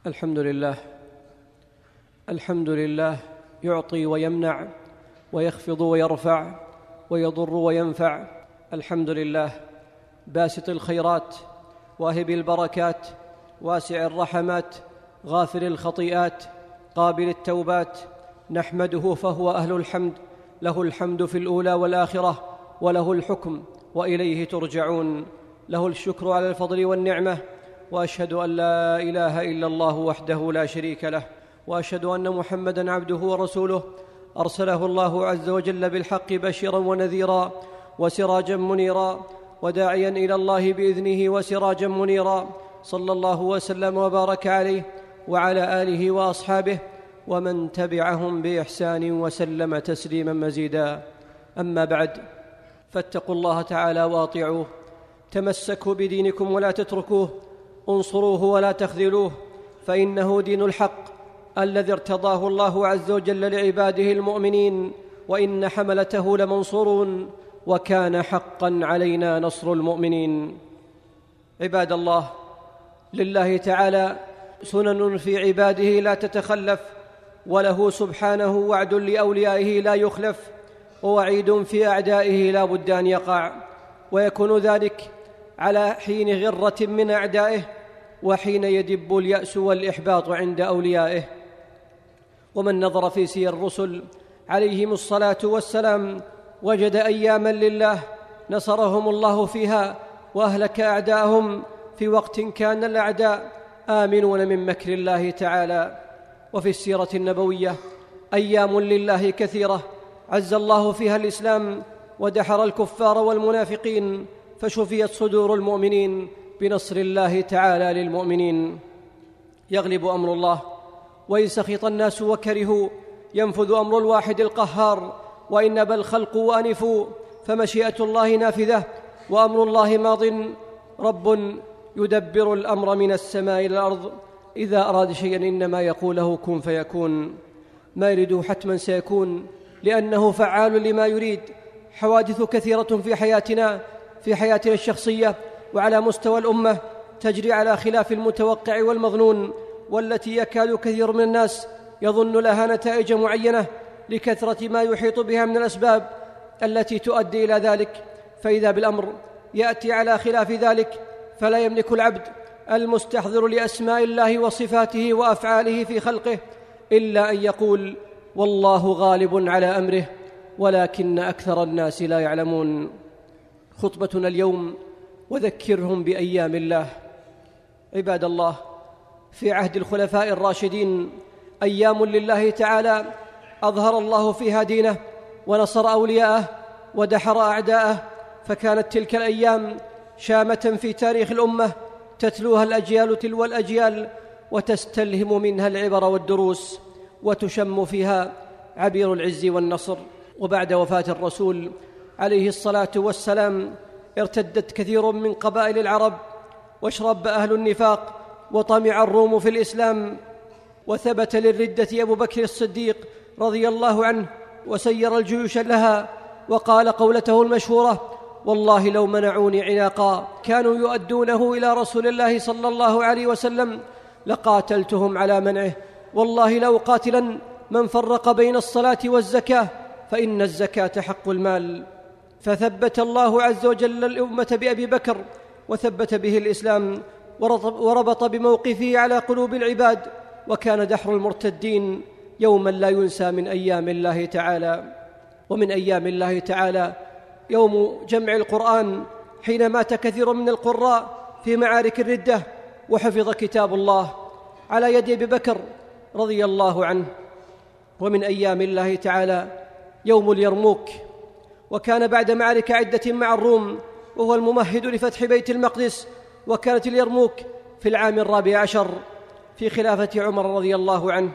الحمد لله. الحمد لله يعطي ويمنع ويخفض ويرفع ويضر وينفع. الحمد لله باسط الخيرات واهب البركات واسع الرحمات غافر الخطيئات قابل التوبات. نحمده فهو أهل الحمد، له الحمد في الأولى والآخرة، وله الحكم وإليه ترجعون. له الشكر على الفضل والنعمة، وأشهد أن لا إله إلا الله وحده لا شريك له، وأشهد أن محمدًا عبده ورسوله أرسله الله عز وجل بالحق بشيرا ونذيرا وسراجا منيرا وداعيا إلى الله بإذنه وسراجا منيرا، صلى الله وسلم وبارك عليه وعلى آله وأصحابه ومن تبعهم بإحسان وسلم تسليما مزيدا. أما بعد، فاتقوا الله تعالى وأطيعوه، تمسكوا بدينكم ولا تتركوه، انصروه ولا تخذلوه، فإنه دين الحق الذي ارتضاه الله عز وجل لعباده المؤمنين، وإن حملته لمنصورون، وكان حقا علينا نصر المؤمنين. عباد الله، لله تعالى سنن في عباده لا تتخلف، وله سبحانه وعد لأوليائه لا يخلف، ووعيد في أعدائه لا بد أن يقع، ويكون ذلك على حين غرة من أعدائه، وحين يدب اليأس والإحباط عند أوليائه. ومن نظر في سير الرسل عليهم الصلاة والسلام وجد أياما لله نصرهم الله فيها وأهلك أعداءهم في وقت كان الأعداء آمنون من مكر الله تعالى. وفي السيرة النبوية أيام لله كثيرة عز الله فيها الإسلام ودحر الكفار والمنافقين، فشفيت صدور المؤمنين بنصر الله تعالى للمؤمنين. يغلب أمر الله، وإن سخط الناس وكرهوا ينفذ أمر الواحد القهار، وإن أبى الخلق وأنفوا فمشيئة الله نافذة، وأمر الله ماض. رب يدبر الأمر من السماء إلى الأرض، إذا أراد شيئا إنما يقول له كن فيكون. ما يريده حتما سيكون، لأنه فعال لما يريد. حوادث كثيرة في حياتنا الشخصية وعلى مستوى الأمة تجري على خلاف المتوقع والمظنون، والتي يكاد كثير من الناس يظن لها نتائج معينة لكثرة ما يحيط بها من الأسباب التي تؤدي إلى ذلك، فإذا بالأمر يأتي على خلاف ذلك، فلا يملك العبد المستحضر لأسماء الله وصفاته وأفعاله في خلقه إلا أن يقول والله غالب على أمره ولكن أكثر الناس لا يعلمون. خطبتنا اليوم: وذكرهم بأيام الله. عباد الله، في عهد الخلفاء الراشدين أيام لله تعالى أظهر الله فيها دينه ونصر أولياءه ودحر أعداءه، فكانت تلك الأيام شامة في تاريخ الأمة تتلوها الأجيال تلو الأجيال، وتستلهم منها العبر والدروس، وتشم فيها عبير العز والنصر. وبعد وفاة الرسول عليه الصلاة والسلام ارتدت كثير من قبائل العرب، واشرب أهل النفاق، وطمع الروم في الإسلام، وثبت للردة أبو بكر الصديق رضي الله عنه وسير الجيوش لها، وقال قولته المشهورة: والله لو منعوني عناقا كانوا يؤدونه إلى رسول الله صلى الله عليه وسلم لقاتلتهم على منعه، والله لأقاتلن من فرق بين الصلاة والزكاة، فإن الزكاة حق المال. فثبت الله عز وجل الأمة بأبي بكر، وثبت به الإسلام، وربط بموقفه على قلوب العباد، وكان دحر المرتدين يوما لا ينسى من أيام الله تعالى. ومن أيام الله تعالى يوم جمع القرآن، حين مات كثير من القراء في معارك الردة، وحفظ كتاب الله على يد أبي بكر رضي الله عنه. ومن أيام الله تعالى يوم اليرموك، وكان بعد معركة عدة مع الروم، وهو الممهد لفتح بيت المقدس، وكانت اليرموك في العام 14 في خلافة عمر رضي الله عنه.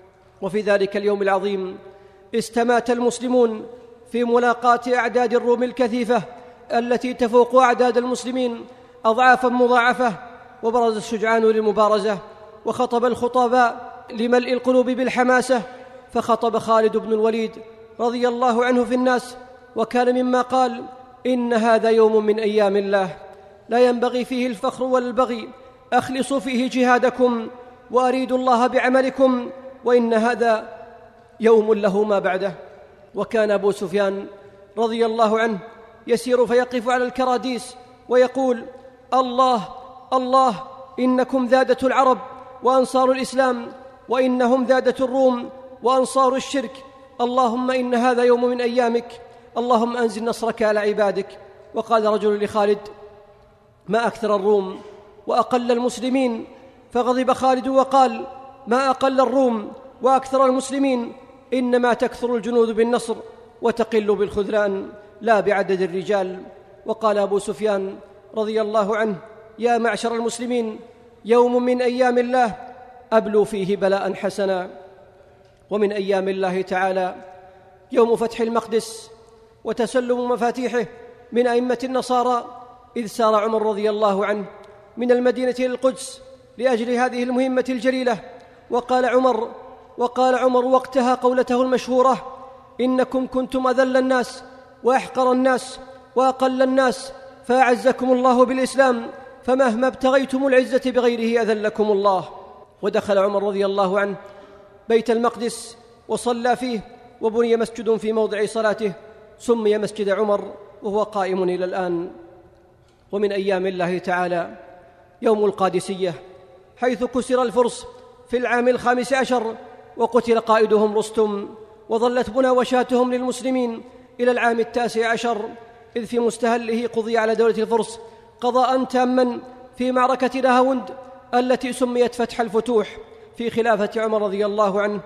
وفي ذلك اليوم العظيم استمات المسلمون في ملاقاة أعداد الروم الكثيفة التي تفوق أعداد المسلمين أضعافا مضاعفة، وبرز الشجعان للمبارزة، وخطب الخطباء لملء القلوب بالحماسة، فخطب خالد بن الوليد رضي الله عنه في الناس، وكان مما قال: إن هذا يوم من أيام الله لا ينبغي فيه الفخر والبغي، أخلصوا فيه جهادكم، وأريدوا الله بعملكم وإن هذا يوم له ما بعده. وكان أبو سفيان رضي الله عنه يسير فيقف على الكراديس ويقول: الله الله، إنكم ذادة العرب وأنصار الإسلام، وإنهم ذادة الروم وأنصار الشرك. اللهم إن هذا يوم من أيامك، اللهم أنزل نصرك على عبادك. وقال رجل لخالد: ما أكثر الروم وأقل المسلمين؟ فغضب خالد وقال: ما أقل الروم وأكثر المسلمين، إنما تكثر الجنود بالنصر وتقل بالخذلان لا بعدد الرجال. وقال أبو سفيان رضي الله عنه: يا معشر المسلمين، يوم من أيام الله أبلوا فيه بلاء حسنا. ومن أيام الله تعالى يوم فتح المقدس وتسلم مفاتيحه من أئمة النصارى، إذ سار عمر رضي الله عنه من المدينة إلى القدس لأجل هذه المهمة الجليلة. وقال عمر وقتها قولته المشهورة: إنكم كنتم أذل الناس وأحقر الناس وأقل الناس، فأعزكم الله بالإسلام، فمهما ابتغيتم العزة بغيره أذلكم الله. ودخل عمر رضي الله عنه بيت المقدس وصلى فيه، وبني مسجد في موضع صلاته سمي مسجد عمر، وهو قائم إلى الآن. ومن أيام الله تعالى يوم القادسية، حيث كسر الفرس في العام 15 وقتل قائدهم رستم، وظلت مناوشاتهم للمسلمين إلى العام 19، إذ في مستهله قضي على دولة الفرس قضاء تاما في معركة نهاوند التي سميت فتح الفتوح في خلافة عمر رضي الله عنه.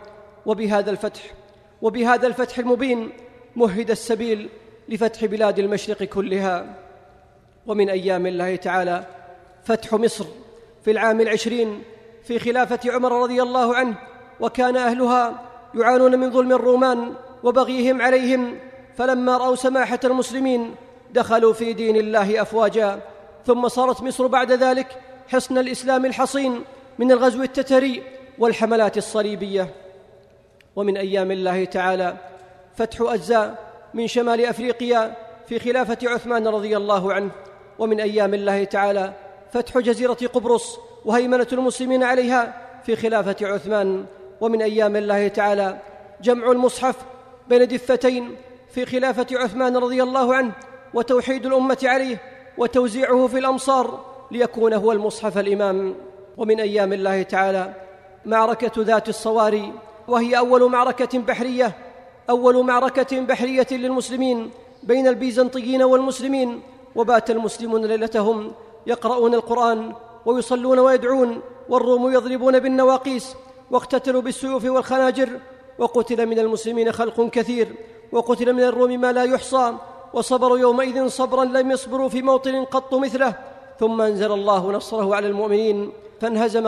وبهذا الفتح المبين مهد السبيل لفتح بلاد المشرق كلها. ومن أيام الله تعالى فتح مصر في العام 20 في خلافة عمر رضي الله عنه، وكان أهلها يعانون من ظلم الرومان وبغيهم عليهم، فلما رأوا سماحة المسلمين دخلوا في دين الله أفواجا. ثم صارت مصر بعد ذلك حصن الإسلام الحصين من الغزو التتري والحملات الصليبية. ومن أيام الله تعالى فتح أجزاء من شمال أفريقيا في خلافة عثمان رضي الله عنه. ومن أيام الله تعالى فتح جزيرة قبرص وهيمنة المسلمين عليها في خلافة عثمان. ومن أيام الله تعالى جمع المصحف بين دفتين في خلافة عثمان رضي الله عنه، وتوحيد الأمة عليه وتوزيعه في الأمصار ليكون هو المصحف الإمام. ومن أيام الله تعالى معركة ذات الصواري، وهي أول معركة بحرية للمسلمين بين البيزنطيين والمسلمين. وبات المسلمون ليلتهم يقرؤون القرآن ويصلون ويدعون، والروم يضربون بالنواقيس، واقتتلوا بالسيوف والخناجر، وقتل من المسلمين خلق كثير، وقتل من الروم ما لا يحصى، وصبروا يومئذ صبرا لم يصبروا في موطن قط مثله. ثم أنزل الله نصره على المؤمنين، فانهزم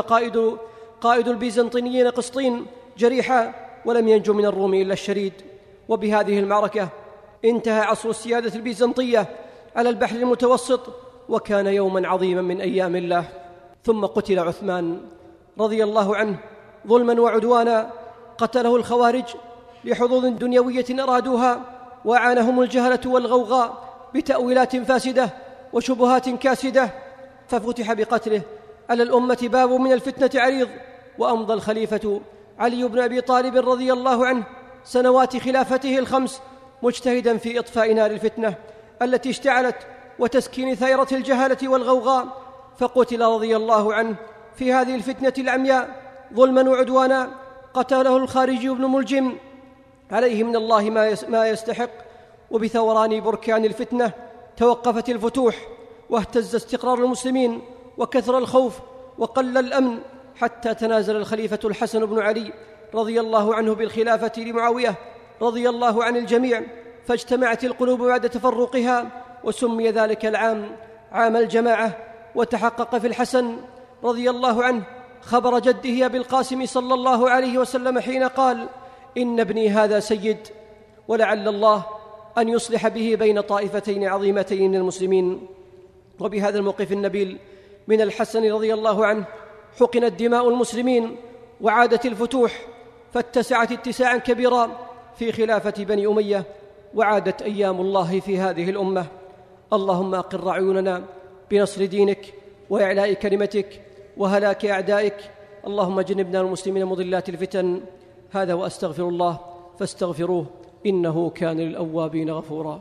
قائد البيزنطيين قسطين جريحا، ولم ينجو من الروم إلا الشريد. وبهذه المعركة انتهى عصر السيادة البيزنطية على البحر المتوسط، وكان يوما عظيما من أيام الله. ثم قتل عثمان رضي الله عنه ظلما وعدوانا، قتله الخوارج لحظوظ دنيوية أرادوها، وأعانهم الجهلة والغوغاء بتأويلات فاسدة وشبهات كاسدة، ففتح بقتله على الأمة باب من الفتنة عريض. وأمضى الخليفة علي بن أبي طالب رضي الله عنه سنوات خلافته ال5 مجتهدا في إطفاء نار الفتنة التي اشتعلت وتسكين ثيرة الجهالة والغوغاء، فقتل رضي الله عنه في هذه الفتنة العمياء ظلما وعدوانا. قتله الخارجي بن ملجم عليه من الله ما يستحق. وبثوران بركان الفتنة توقفت الفتوح، واهتز استقرار المسلمين، وكثر الخوف، وقل الأمن، حتى تنازل الخليفة الحسن بن علي رضي الله عنه بالخلافة لمعاوية رضي الله عن الجميع، فاجتمعت القلوب بعد تفرقها، وسمي ذلك العام عام الجماعة. وتحقق في الحسن رضي الله عنه خبر جده أبي القاسم صلى الله عليه وسلم حين قال: إن ابني هذا سيد، ولعل الله أن يصلح به بين طائفتين عظيمتين من المسلمين. وبهذا الموقف النبيل من الحسن رضي الله عنه حقنت دماء المسلمين، وعادت الفتوح، فاتسعت اتساعا كبيرا في خلافة بني أمية، وعادت أيام الله في هذه الأمة. اللهم أقر عيوننا بنصر دينك وإعلاء كلمتك وهلاك أعدائك. اللهم جنبنا المسلمين مضلات الفتن. هذا وأستغفر الله فاستغفروه إنه كان للأوابين غفورا.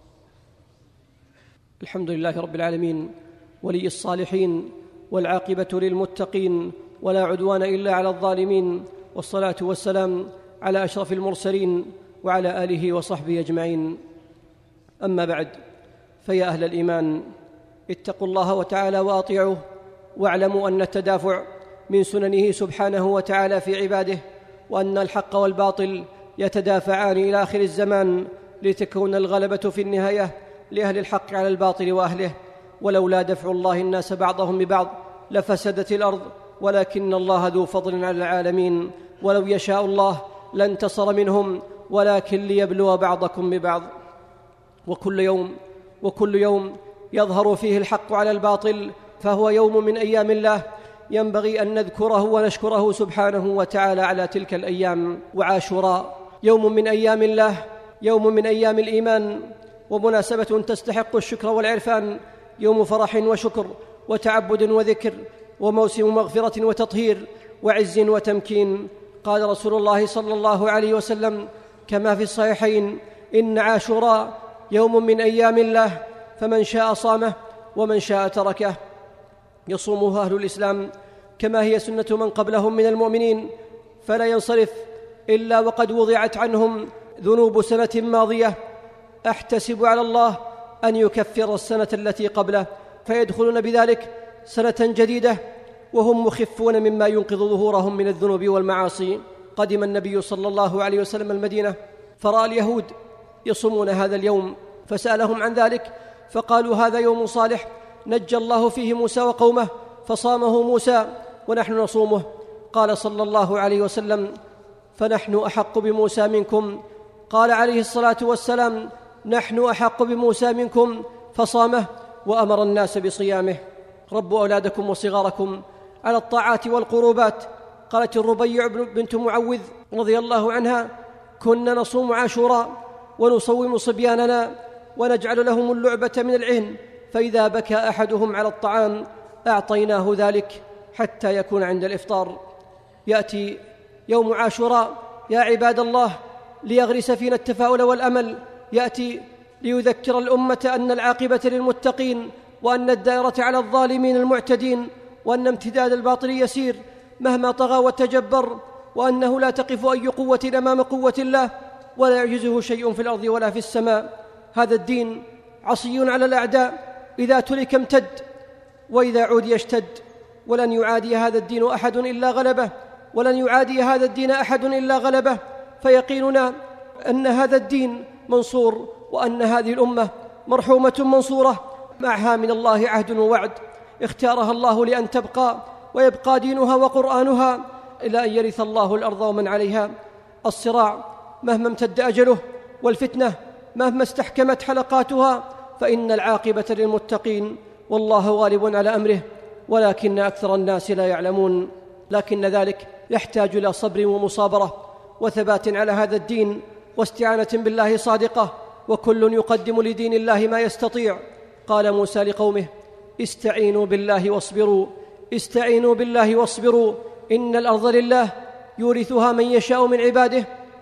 الحمد لله رب العالمين ولي الصالحين والعاقبة للمتقين ولا عدوان إلا على الظالمين، والصلاة والسلام على أشرف المرسلين وعلى آله وصحبه أجمعين. أما بعد، فيا أهل الإيمان، اتقوا الله وتعالى وأطيعوه، واعلموا أن التدافع من سننه سبحانه وتعالى في عباده، وأن الحق والباطل يتدافعان إلى آخر الزمان لتكون الغلبة في النهاية لأهل الحق على الباطل وأهله. ولولا دفع الله الناس بعضهم ببعض لفسدت الأرض، ولكن الله ذو فضل على العالمين، ولو يشاء الله لانتصر منهم، ولكن ليبلو بعضكم ببعض. وكل يوم يظهر فيه الحق على الباطل فهو يوم من أيام الله، ينبغي أن نذكره ونشكره سبحانه وتعالى على تلك الأيام. وعاشوراء يوم من أيام الله، يوم من أيام الإيمان، ومناسبة تستحق الشكر والعرفان، يوم فرح وشكر وتعبد وذكر، وموسم مغفرة وتطهير وعز وتمكين. قال رسول الله صلى الله عليه وسلم كما في الصحيحين: إن عاشوراء يوم من أيام الله، فمن شاء صامه ومن شاء تركه. يصومه أهل الإسلام كما هي سنة من قبلهم من المؤمنين، فلا ينصرف إلا وقد وضعت عنهم ذنوب سنة ماضية. أحتسب على الله أن يكفر السنة التي قبله، فيدخلون بذلك سنة جديدة وهم مخفون مما ينقض ظهورهم من الذنوب والمعاصي. قدم النبي صلى الله عليه وسلم المدينة، فرأى اليهود يصومون هذا اليوم، فسألهم عن ذلك، فقالوا: هذا يوم صالح نجى الله فيه موسى وقومه، فصامه موسى ونحن نصومه. قال صلى الله عليه وسلم: فنحن أحق بموسى منكم. قال عليه الصلاة والسلام: نحن أحق بموسى منكم، فصامه وأمر الناس بصيامه. ربوا أولادكم وصغاركم على الطاعات والقربات. قالت الربيع بنت معوذ رضي الله عنها: كنا نصوم عاشوراء ونصوم صبياننا ونجعل لهم اللعبة من العهن، فإذا بكى أحدهم على الطعام أعطيناه ذلك حتى يكون عند الإفطار. يأتي يوم عاشوراء يا عباد الله ليغرس فينا التفاؤل والأمل، يأتي ليذكر الأمة أن العاقبة للمتقين، وأن الدائرة على الظالمين المعتدين، وأن امتداد الباطل يسير مهما طغى وتجبر، وأنه لا تقف أي قوة أمام قوة الله، ولا يعجزه شيء في الأرض ولا في السماء. هذا الدين عصي على الأعداء، إذا ترك امتد وإذا عودي يشتد، ولن يعادي هذا الدين أحد إلا غلبه، ولن يعادي هذا الدين أحد إلا غلبه. فيقيننا أن هذا الدين منصور، وأن هذه الأمة مرحومة منصورة، معها من الله عهد ووعد اختارها الله لأن تبقى، ويبقى دينها وقرآنها إلى أن يرث الله الأرض ومن عليها. الصراع مهما امتد أجله، والفتنة مهما استحكمت حلقاتها، فإن العاقبة للمتقين، والله غالب على أمره، ولكن أكثر الناس لا يعلمون. لكن ذلك يحتاج إلى صبر ومصابرة وثبات على هذا الدين، واستعانة بالله صادقة، وكل يقدم لدين الله ما يستطيع. قال موسى لقومه: استعينوا بالله واصبروا، استعينوا بالله واصبروا، إن الأرض لله يورثها من يشاء من عباده،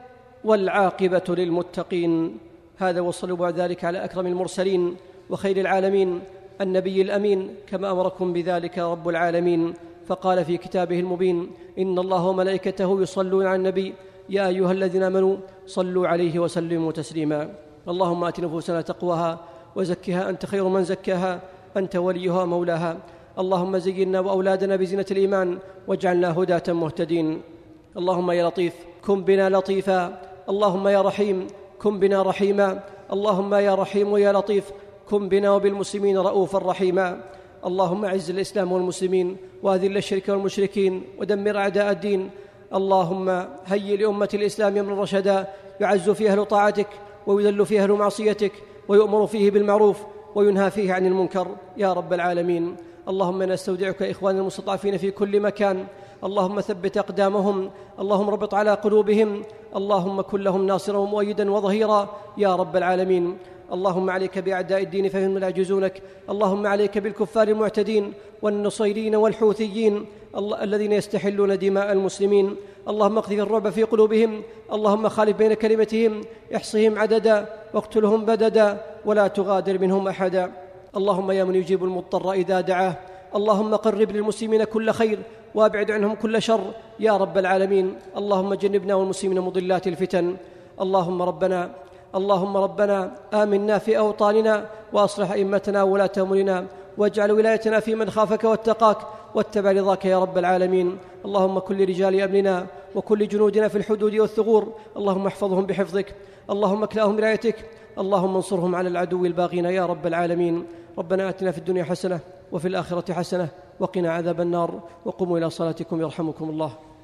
والعاقبة للمتقين. هذا وصلوا بعد ذلك على أكرم المرسلين وخير العالمين النبي الأمين، كما أمركم بذلك رب العالمين، فقال في كتابه المبين: إن الله وملائكته يصلون على النبي يا أيها الذين آمنوا صلوا عليه وسلموا تسليما. اللهم آت نفوسنا تقواها وزكها أنت خير من زكاها، أنت وليها ومولاها. اللهم زينا وأولادنا بزينة الإيمان، واجعلنا هداة مهتدين. اللهم يا لطيف كن بنا لطيفا، اللهم يا رحيم كن بنا رحيما، اللهم يا رحيم ويا لطيف كن بنا وبالمسلمين رؤوفا رحيما. اللهم أعز الإسلام والمسلمين، وأذل الشرك والمشركين، ودمر أعداء الدين. اللهم هيئ لأمة الإسلام أمرا رشدا يعز فيه أهل طاعتك، ويذل فيه أهل معصيتك، ويؤمر فيه بالمعروف وينهى فيه عن المنكر يا رب العالمين. اللهم نستودعك إخوان المستضعفين في كل مكان، اللهم ثبت أقدامهم، اللهم ربط على قلوبهم، اللهم كن لهم ناصرا ومؤيدا وظهيرا يا رب العالمين. اللهم عليك بأعداء الدين فهم لا يجوزونك. اللهم عليك بالكفار المعتدين والنصيرين والحوثيين الذين يستحلون دماء المسلمين. اللهم اقذف الرعب في قلوبهم، اللهم خالف بين كلمتهم، احصهم عددا واقتلهم بددا ولا تغادر منهم أحدا. اللهم يا من يجيب المضطر إذا دعاه، اللهم قرب للمسلمين كل خير وابعد عنهم كل شر يا رب العالمين. اللهم جنبنا والمسلمين مضلات الفتن. اللهم ربنا آمنا في أوطاننا وأصلح أئمتنا وولاة أمورنا، واجعل ولايتنا في من خافك واتقاك واتبع رضاك يا رب العالمين. اللهم كن لرجال أمننا وكل جنودنا في الحدود والثغور، اللهم احفظهم بحفظك، اللهم اكلأهم برعايتك، اللهم انصرهم على العدو الباغين يا رب العالمين. ربنا آتنا في الدنيا حسنة وفي الآخرة حسنة وقنا عذاب النار. وقوموا إلى صلاتكم يرحمكم الله.